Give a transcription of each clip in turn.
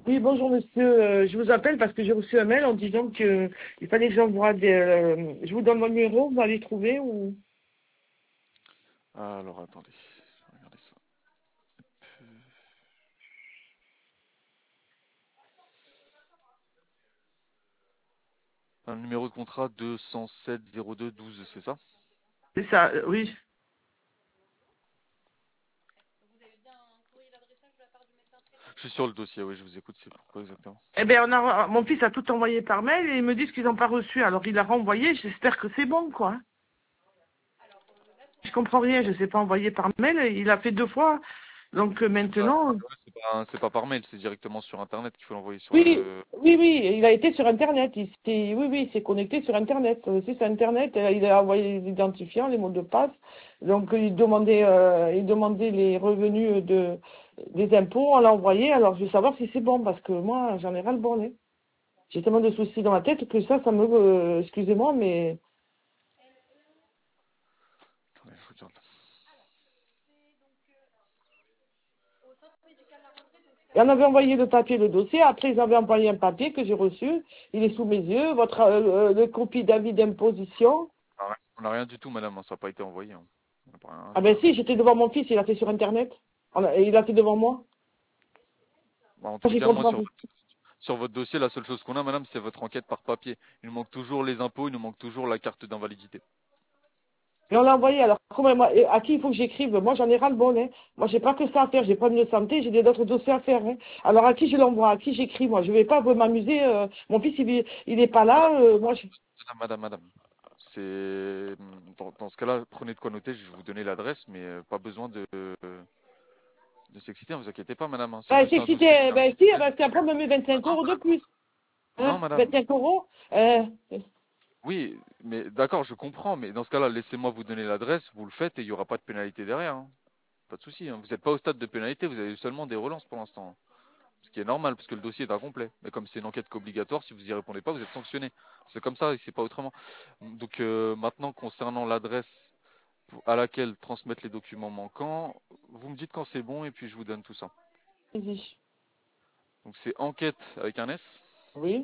Oui, bonjour monsieur. Je vous appelle parce que j'ai reçu un mail en disant que il fallait que j'envoie des... je vous donne mon numéro, vous allez trouver ou... Alors attendez, je vais regarder ça. Un numéro de contrat 207 02 12, c'est ça? C'est ça, oui. Je suis sur le dossier, oui, je vous écoute, c'est pourquoi exactement? Eh bien, mon fils a tout envoyé par mail et ils me disent qu'ils n'ont pas reçu. Alors il a renvoyé, j'espère que c'est bon, quoi. Je comprends rien, je ne sais pas envoyer par mail. Il a fait 2 fois. Donc maintenant... C'est pas par mail, c'est directement sur Internet qu'il faut l'envoyer sur Oui, le... oui, oui, il a été sur Internet. Oui, il s'est connecté sur Internet. C'est sur Internet. Il a envoyé les identifiants, les mots de passe. Donc, il demandait les revenus des impôts. On l'a envoyé. Alors, je veux savoir si c'est bon parce que moi, j'en ai ras le bol. J'ai tellement de soucis dans la tête que ça me... excusez-moi, mais... Attendez, je regarde. Et on avait envoyé le papier, le dossier. Après, ils avaient envoyé un papier que j'ai reçu. Il est sous mes yeux. Le copie d'avis d'imposition. On n'a rien du tout, madame, hein, ça n'a pas été envoyé, hein. On n'a pas rien Ah du ben tout. si, j'étais devant mon fils, il a fait sur Internet. Il a fait devant moi. Bah, en Moi, tout j'y cas, moi, comprends plus. sur votre dossier, la seule chose qu'on a, madame, c'est votre enquête par papier. Il nous manque toujours les impôts, il nous manque toujours la carte d'invalidité. Et on l'a envoyé, alors à qui il faut que j'écrive? Moi, j'en ai ras le bol, hein. Moi, j'ai pas que ça à faire, j'ai pas de santé, j'ai d'autres dossiers à faire, hein. Alors, à qui je l'envoie? À qui j'écris? Moi, je vais pas m'amuser. Mon fils, il est pas Madame, là. Moi, madame. C'est dans ce cas-là, prenez de quoi noter. Je vais vous donner l'adresse, mais pas besoin de s'exciter. Ne vous inquiétez pas, madame, hein. C'est Ben, juste un dossier qui est ben, si, incomplet. parce qu'après, on me met 25 Non, euros de madame. plus. Non, Hein? madame. 25 euros? Oui, mais d'accord, je comprends. Mais dans ce cas-là, laissez-moi vous donner l'adresse. Vous le faites et il n'y aura pas de pénalité derrière, hein. Pas de souci, hein. Vous n'êtes pas au stade de pénalité. Vous avez seulement des relances pour l'instant, hein. Ce qui est normal, parce que le dossier est incomplet. Mais comme c'est une enquête qu'obligatoire, si vous y répondez pas, vous êtes sanctionné. C'est comme ça, et c'est pas autrement. Donc maintenant, concernant l'adresse à laquelle transmettre les documents manquants, vous me dites quand c'est bon et puis je vous donne tout ça. Vas-y. Donc c'est enquête avec un S, Oui,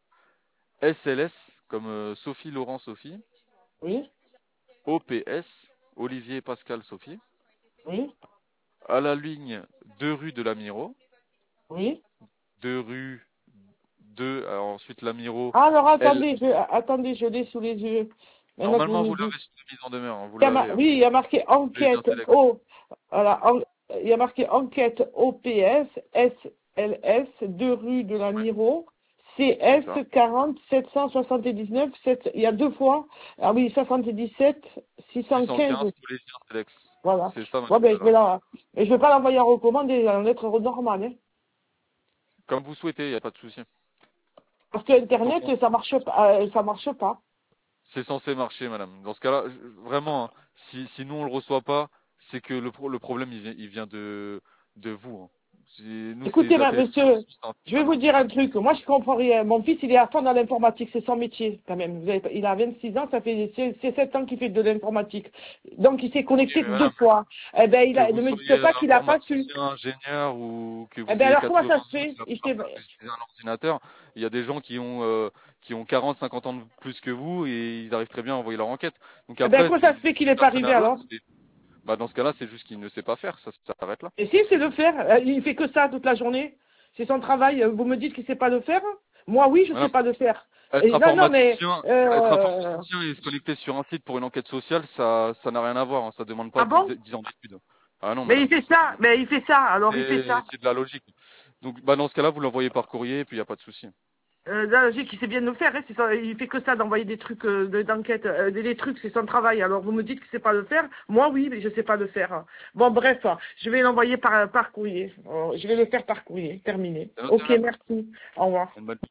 SLS comme Sophie Laurent Sophie, oui, OPS Olivier Pascal Sophie, oui, à la ligne 2 rue de Lamiro, oui. 2 rue 2, alors ensuite Lamiro, Alors, L. attendez, je l'ai sous les yeux. Maintenant que vous Normalement, me vous dites. l'avez sur la mise en demeure, hein, vous Il y a l'avez, hein. oui, il y a marqué Les enquête intellects. O. Voilà, il y a marqué enquête OPS SLS 2 rue de la Miro C'est CS ça. 40 779 il y a 2 fois. Ah oui, 77 615. 615 Collégiens Telex. Voilà. C'est ça, Bon, madame, ben, l'adresse. mais je vais pas l'envoyer en recommandé, en lettre normale, hein. Comme vous souhaitez, il n'y a pas de souci. Parce que Tant Internet, qu'on- ça marche pas. C'est censé marcher, madame. Dans ce cas-là, vraiment, hein, si nous on le reçoit pas, c'est que le problème il vient de vous, hein. Nous, c'est Écoutez, les monsieur, administrations, c'est je vais vous indépendant. dire un truc. Moi, je comprends rien. Mon fils, il est à fond dans l'informatique. C'est son métier, quand même. Il a 26 ans. C'est 7 ans qu'il fait de l'informatique. Donc, il s'est Ok, connecté mais deux madame, fois. Eh ben, que ne vous me soyez dites pas qu'il n'a pas su. informaticien, ingénieur ou que Eh vous ben, ayez alors, comment 80 ça ans, se fait? c'est la première fois que vous utilisez un ordinateur. Il y a des gens qui ont 40, 50 ans de plus que vous et ils arrivent très bien à envoyer leur enquête. Donc Eh ben, après, comment ça se fait qu'il n'est d'un pas jeune arrivé, à l'autre, alors? bah dans ce cas-là, c'est juste qu'il ne sait pas faire, ça s'arrête là. Et si, c'est le faire. Il fait que ça toute la journée. C'est son travail. Vous me dites qu'il sait pas le faire? Moi, oui, je sais Madame, pas le faire. être Non, non, mais... informaticien, être informaticien et se connecter sur un site pour une enquête sociale, ça n'a rien à voir, hein. Ça demande pas ah bon? 10 ans d'études. Ah non, Mais il madame, fait ça. Mais il fait ça. Alors, il fait ça. c'est de la logique. Donc, bah, dans ce cas-là, vous l'envoyez par courrier et puis il n'y a pas de souci. Là, j'ai qui sait bien le faire, hein, il fait que ça d'envoyer des trucs d'enquête, des trucs, c'est son travail. Alors vous me dites que c'est pas le faire, moi oui, mais je sais pas le faire. Bon bref, je vais l'envoyer par courrier. Je vais le faire par courrier, terminé. C'est noté, Ok, madame. merci. Au revoir. Une bonne